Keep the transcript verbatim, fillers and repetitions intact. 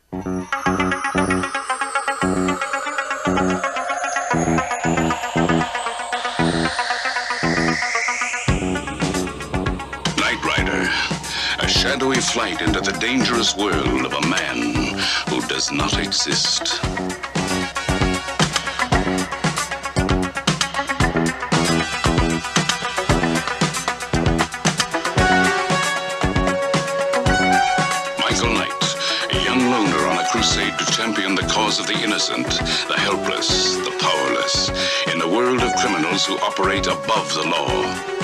Knight Rider, a shadowy flight into the dangerous world of a man who does not exist. Michael Knight, a young loner on a crusade to champion the cause of the innocent, the helpless, the powerless, in a world of criminals who operate above the law.